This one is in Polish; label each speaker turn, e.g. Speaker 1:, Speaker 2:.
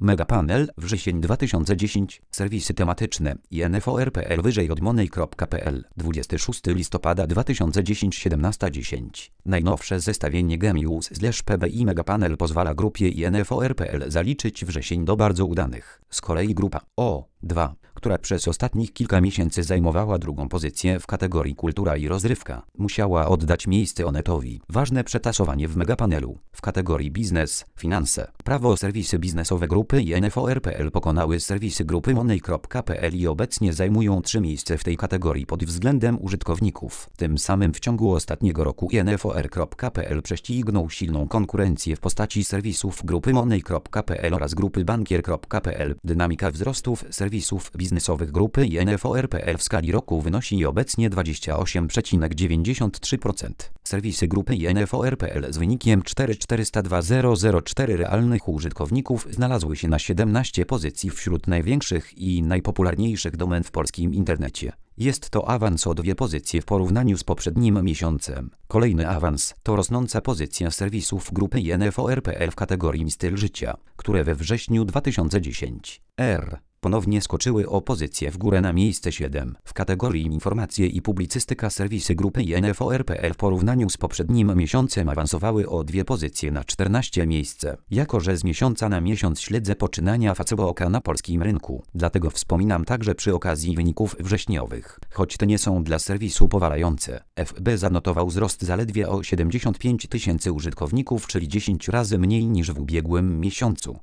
Speaker 1: Megapanel, wrzesień 2010, serwisy tematyczne, info.pl wyżej od money.pl, 26 listopada 2010 17:10. Najnowsze zestawienie Gemius/PBI Megapanel pozwala grupie info.pl zaliczyć wrzesień do bardzo udanych. Z kolei grupa O2, która przez ostatnich kilka miesięcy zajmowała drugą pozycję w kategorii kultura i rozrywka, musiała oddać miejsce Onetowi. Ważne przetasowanie w Megapanelu. W kategorii biznes, finanse, prawo serwisy biznesowe grupy info.pl pokonały serwisy grupy money.pl i obecnie zajmują 3 miejsce w tej kategorii pod względem użytkowników. Tym samym w ciągu ostatniego roku info.pl prześcignął silną konkurencję w postaci serwisów grupy money.pl oraz grupy bankier.pl. Dynamika wzrostów serwisów biznesowych grupy info.pl w skali roku wynosi obecnie 28,93%. Serwisy grupy info.pl z wynikiem 4,402,004 realnych użytkowników znalazły się na 17 pozycji wśród największych i najpopularniejszych domen w polskim internecie. Jest to awans o 2 pozycje w porównaniu z poprzednim miesiącem. Kolejny awans to rosnąca pozycja serwisów grupy info.pl w kategorii styl życia, które we wrześniu 2010 ponownie skoczyły o pozycję w górę na miejsce 7. W kategorii informacje i publicystyka serwisy grupy info.pl w porównaniu z poprzednim miesiącem awansowały o 2 pozycje na 14 miejsce. Jako że z miesiąca na miesiąc śledzę poczynania Facebooka na polskim rynku, dlatego wspominam także przy okazji wyników wrześniowych. Choć te nie są dla serwisu powalające. FB zanotował wzrost zaledwie o 75 000 użytkowników, czyli 10 razy mniej niż w ubiegłym miesiącu.